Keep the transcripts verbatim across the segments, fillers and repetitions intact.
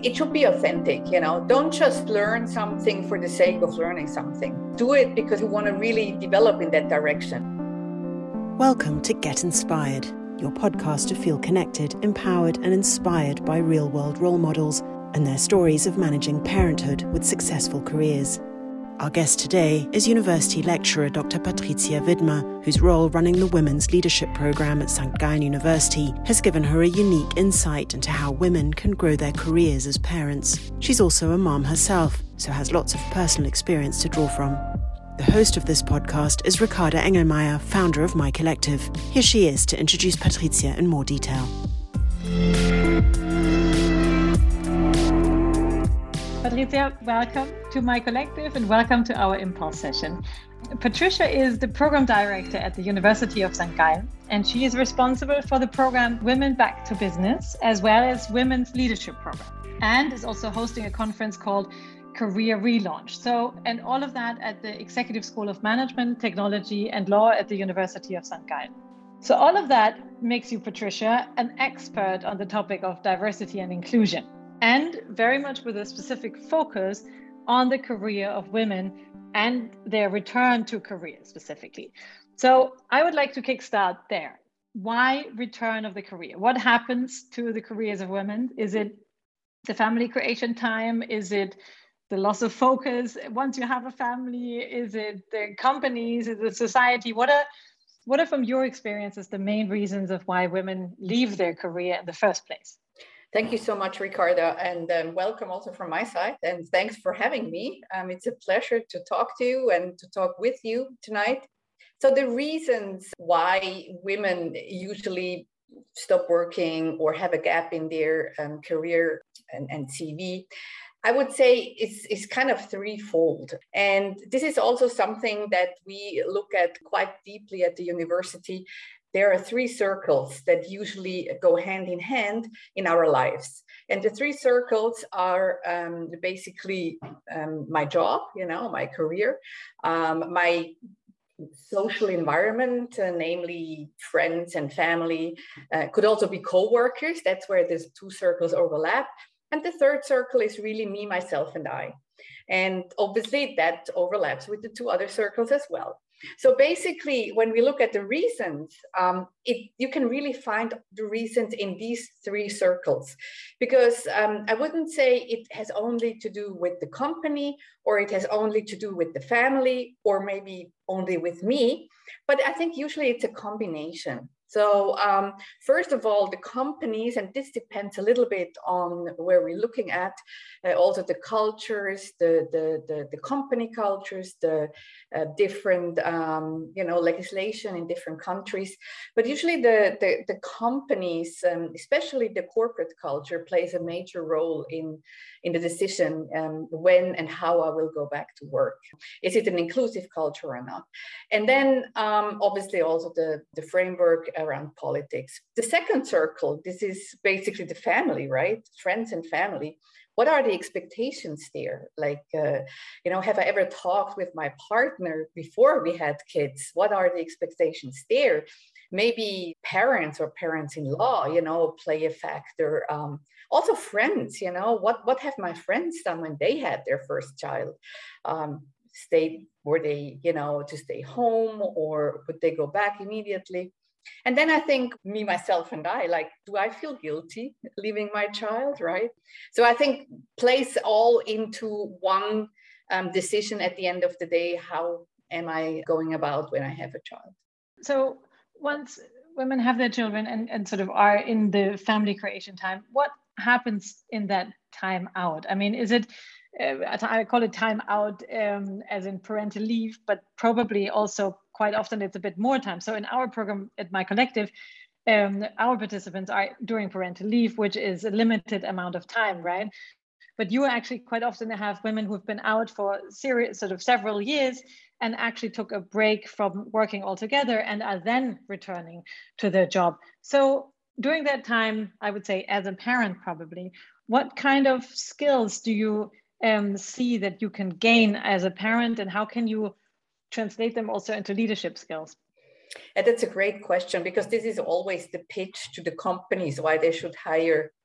it should be authentic, you know. Don't just learn something for the sake of learning something. Do it because you want to really develop in that direction. Welcome to Get Inspired, your podcast to feel connected, empowered and inspired by real-world role models and their stories of managing parenthood with successful careers. Our guest today is university lecturer Doctor Patricia Widmer, whose role running the Women's Leadership Programme at Sankt Gallen University has given her a unique insight into how women can grow their careers as parents. She's also a mom herself, so has lots of personal experience to draw from. The host of this podcast is Ricarda Engelmeyer, founder of My Collective. Here she is to introduce Patricia in more detail. Patricia, welcome to My Collective and welcome to our Impulse session. Patricia is the program director at the University of Sankt Gallen, and she is responsible for the program Women Back to Business, as well as Women's Leadership Program, and is also hosting a conference called Career Relaunch. So, and all of that at the Executive School of Management, Technology and Law at the University of Sankt Gallen. So all of that makes you, Patricia, an expert on the topic of diversity and inclusion, and very much with a specific focus on the career of women and their return to career specifically. So I would like to kickstart there. Why return of the career? What happens to the careers of women? Is it the family creation time? Is it the loss of focus once you have a family? Is it the companies? Is it society? What are, what are from your experiences the main reasons of why women leave their career in the first place? Thank you so much, Ricarda, and um, welcome also from my side. And thanks for having me. Um, it's a pleasure to talk to you and to talk with you tonight. So the reasons why women usually stop working or have a gap in their um, career and, and C V, I would say it's, it's kind of threefold. And this is also something that we look at quite deeply at the university. There are three circles that usually go hand in hand in our lives. And the three circles are um, basically um, my job, you know, my career, um, my social environment, uh, namely friends and family, uh, could also be co-workers. That's where these two circles overlap. And the third circle is really me, myself, and I. And obviously that overlaps with the two other circles as well. So basically, when we look at the reasons, um, it, you can really find the reasons in these three circles, because um, I wouldn't say it has only to do with the company, or it has only to do with the family, or maybe only with me, but I think usually it's a combination. So um, first of all, the companies, and this depends a little bit on where we're looking at, uh, also the cultures, the, the, the, the company cultures, the uh, different, um, you know, legislation in different countries. But usually the, the, the companies, um, especially the corporate culture, plays a major role in, in the decision um, when and how I will go back to work. Is it an inclusive culture or not? And then um, obviously also the, the framework around politics. The second circle, this is basically the family, right? Friends and family. What are the expectations there? Like, uh, you know, have I ever talked with my partner before we had kids? What are the expectations there? Maybe parents or parents-in-law, you know, play a factor. Um, also friends, you know, what, what have my friends done when they had their first child? Um, stay, were they, you know, to stay home, or would they go back immediately? And then I think me, myself, and I, like, do I feel guilty leaving my child, right? So I think plays all into one um, decision at the end of the day. How am I going about when I have a child? So once women have their children and, and sort of are in the family creation time, what happens in that time out? I mean, is it, uh, I call it time out um, as in parental leave, but probably also quite often it's a bit more time. So in our program at My Collective, um, our participants are during parental leave, which is a limited amount of time, right? But you actually quite often have women who've been out for serious, sort of several years and actually took a break from working altogether and are then returning to their job. So during that time, I would say as a parent probably, what kind of skills do you um, see that you can gain as a parent, and how can you translate them also into leadership skills? And that's a great question, because this is always the pitch to the companies why they should hire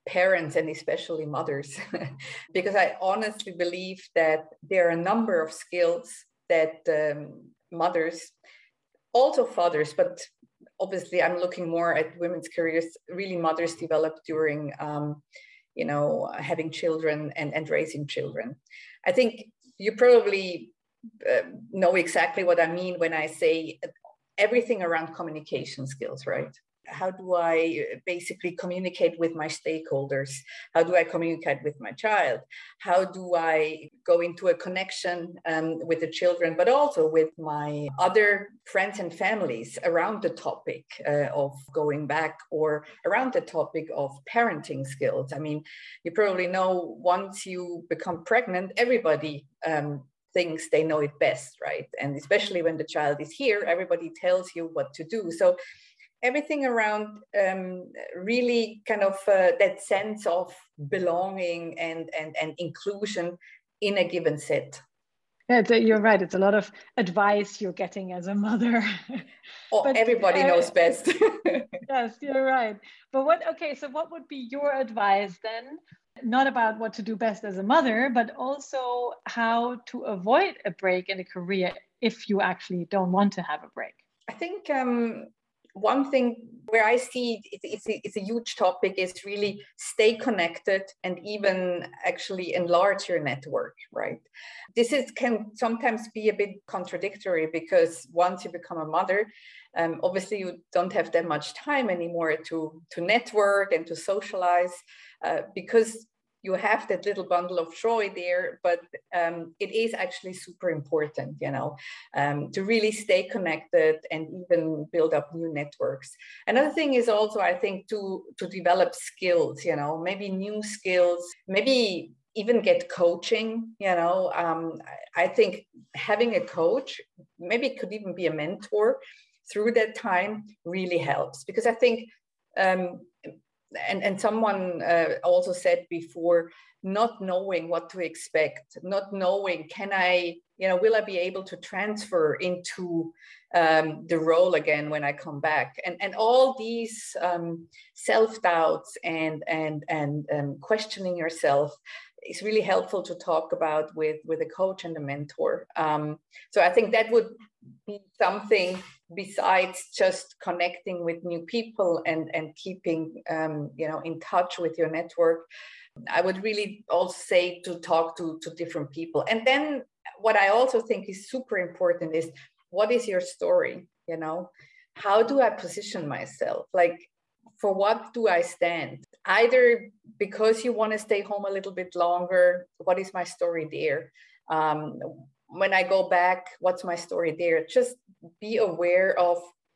parents and especially mothers, because I honestly believe that there are a number of skills that um, mothers, also fathers, but obviously I'm looking more at women's careers, really mothers develop during, um, you know, having children and, and raising children. I think you probably uh, know exactly what I mean when I say everything around communication skills, right? How do I basically communicate with my stakeholders? How do I communicate with my child? How do I go into a connection um, with the children, but also with my other friends and families around the topic uh, of going back, or around the topic of parenting skills? I mean, you probably know once you become pregnant, everybody um, thinks they know it best, right? And especially when the child is here, everybody tells you what to do. So everything around um, really kind of uh, that sense of belonging and, and, and inclusion in a given set. Yeah, you're right. It's a lot of advice you're getting as a mother. Oh, but, everybody uh, knows best. Yes, you're right. But what, okay, so what would be your advice then? Not about what to do best as a mother, but also how to avoid a break in a career if you actually don't want to have a break. I think um, one thing where I see it's, it's, a, it's a huge topic is really stay connected and even actually enlarge your network, right? This is can sometimes be a bit contradictory, because once you become a mother, um, obviously you don't have that much time anymore to, to network and to socialize, uh, because you have that little bundle of joy there, but um, it is actually super important, you know, um, to really stay connected and even build up new networks. Another thing is also, I think, to, to develop skills, you know, maybe new skills, maybe even get coaching, you know. Um, I think having a coach, maybe it could even be a mentor through that time, really helps, because I think, um, And, and someone uh, also said before, not knowing what to expect, not knowing, can I, you know, will I be able to transfer into um, the role again when I come back? And, and all these um, self-doubts and, and, and um, questioning yourself is really helpful to talk about with, with a coach and a mentor. Um, so I think that would be something besides just connecting with new people and, and keeping, um, you know, in touch with your network. I would really also say to talk to, to different people. And then what I also think is super important is, what is your story? You know, how do I position myself? Like, for what do I stand? Either because you want to stay home a little bit longer, what is my story there? Um, when I go back, what's my story there? Just be aware of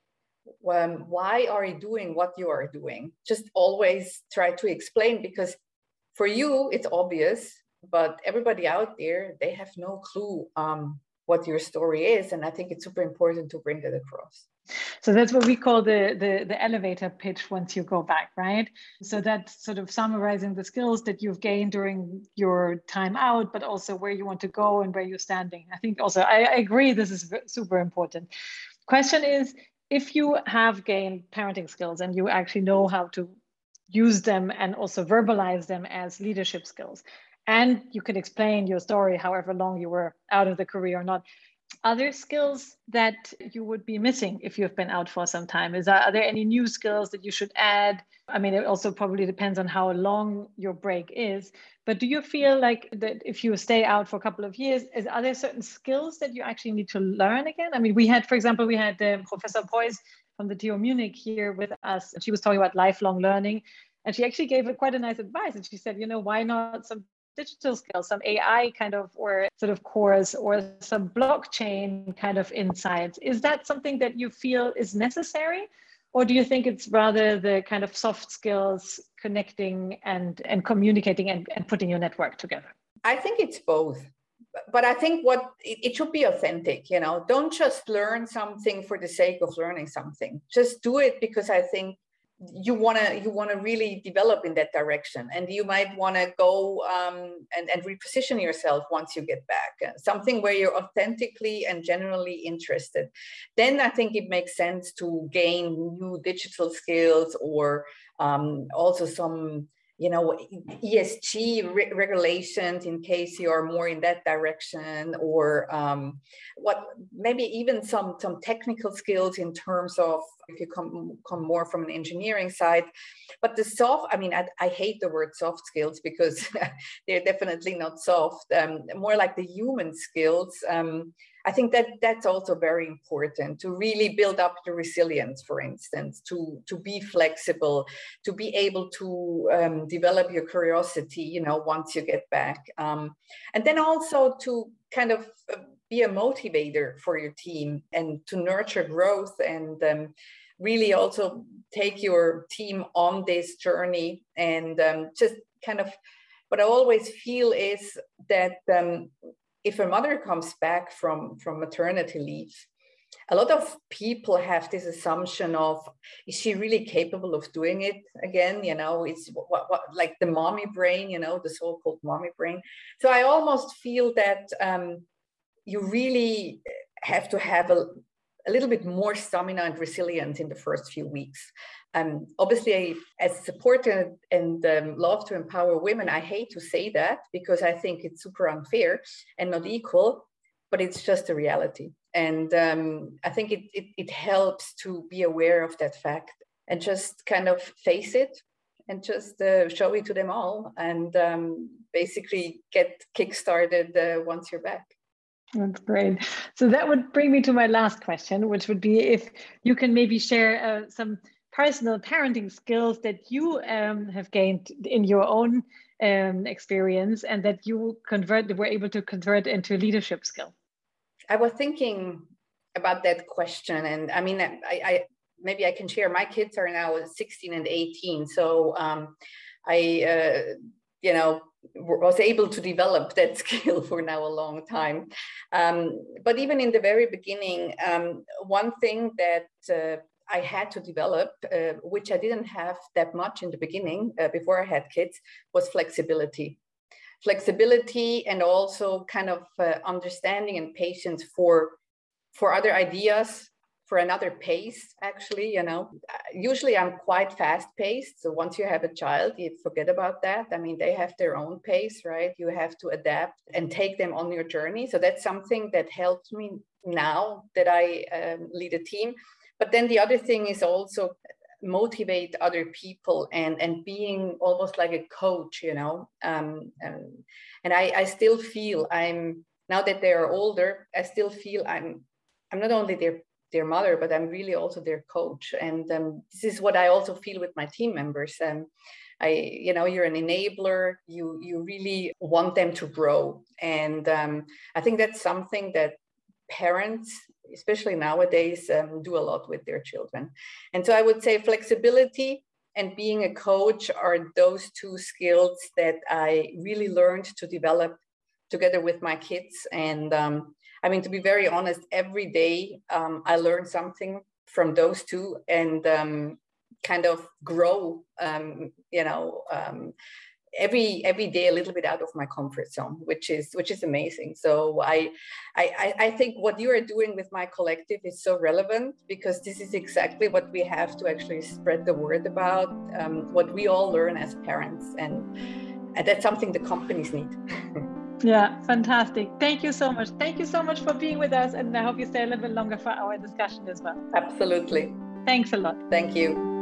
um, why are you doing what you are doing? Just always try to explain, because for you, it's obvious, but everybody out there, they have no clue um, what your story is. And I think it's super important to bring that across. So that's what we call the, the, the elevator pitch once you go back, right? So that's sort of summarizing the skills that you've gained during your time out, but also where you want to go and where you're standing. I think also, I, I agree, this is super important. Question is, if you have gained parenting skills and you actually know how to use them and also verbalize them as leadership skills, and you can explain your story however long you were out of the career or not, are there skills that you would be missing if you've been out for some time? Is there, are there any new skills that you should add? I mean, it also probably depends on how long your break is, but do you feel like that if you stay out for a couple of years, is, are there certain skills that you actually need to learn again? I mean, we had, for example, we had um, Professor Preuss from the T U Munich here with us. She was talking about lifelong learning, and she actually gave it quite a nice advice. And she said, you know, why not some digital skills, some A I kind of, or sort of course, or some blockchain kind of insights? Is that something that you feel is necessary? Or do you think it's rather the kind of soft skills, connecting and, and communicating and, and putting your network together? I think it's both. But I think what it, it should be authentic, you know, don't just learn something for the sake of learning something. Just do it because I think you want to you want to really develop in that direction, and you might want to go um, and, and reposition yourself once you get back, uh, something where you're authentically and genuinely interested. Then I think it makes sense to gain new digital skills, or um, also some you know, E S G re- regulations in case you are more in that direction, or um, what maybe even some some technical skills in terms of if you come come more from an engineering side. But the soft, I mean, I, I hate the word soft skills because they're definitely not soft. Um, more like the human skills. Um, I think that that's also very important to really build up the resilience, for instance, to, to be flexible, to be able to um, develop your curiosity, you know, once you get back. Um, and then also to kind of be a motivator for your team and to nurture growth and um, really also take your team on this journey. And um, just kind of what I always feel is that um, if a mother comes back from, from maternity leave, a lot of people have this assumption of, is she really capable of doing it again? You know, it's what, what, like the mommy brain, you know, the so-called mommy brain. So I almost feel that um, you really have to have a, a little bit more stamina and resilience in the first few weeks. Um, obviously, as support and, and um, love to empower women, I hate to say that because I think it's super unfair and not equal, but it's just a reality. And um, I think it, it, it helps to be aware of that fact and just kind of face it and just uh, show it to them all and um, basically get kickstarted uh, once you're back. That's great. So that would bring me to my last question, which would be if you can maybe share uh, some personal parenting skills that you um, have gained in your own um, experience and that you convert, were able to convert into leadership skill. I was thinking about that question, and I mean, I, I maybe I can share. My kids are now sixteen and eighteen, so um, I, uh, you know, was able to develop that skill for now a long time. Um, but even in the very beginning, um, one thing that uh, I had to develop, uh, which I didn't have that much in the beginning uh, before I had kids, was flexibility. Flexibility and also kind of uh, understanding and patience for, for other ideas, for another pace, actually, you know. Usually I'm quite fast paced. So once you have a child, you forget about that. I mean, they have their own pace, right? You have to adapt and take them on your journey. So that's something that helps me now that I um, lead a team. But then the other thing is also motivate other people and, and being almost like a coach, you know. Um, and and I, I still feel I'm, now that they are older, I still feel I'm, I'm not only their their mother, but I'm really also their coach. And um, this is what I also feel with my team members. Um, I, you know, you're an enabler, you, you really want them to grow. And um, I think that's something that parents, especially nowadays, um, do a lot with their children. And so I would say flexibility and being a coach are those two skills that I really learned to develop together with my kids. And um, I mean, to be very honest, every day um, I learn something from those two and um, kind of grow, um, you know, um, every every day a little bit out of my comfort zone, which is which is amazing. So I, I, I think what you are doing with my collective is so relevant because this is exactly what we have to actually spread the word about, um, what we all learn as parents. And, and that's something the companies need. Yeah, fantastic. Thank you so much. Thank you so much for being with us. And I hope you stay a little bit longer for our discussion as well. Absolutely. Thanks a lot. Thank you.